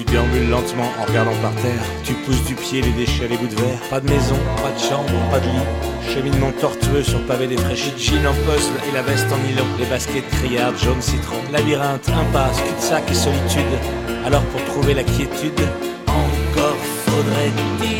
déambules lentement en regardant par terre. Tu pousses du pied les déchets, les bouts de verre. Pas de maison, pas de chambre, pas de lit. Cheminement tortueux sur pavé défraîchi. Jean en puzzle et la veste en nylon. Les baskets criardes, jaune citron. Labyrinthe, impasse, cul-de-sac et solitude. Alors pour trouver la quiétude, encore faudrait-il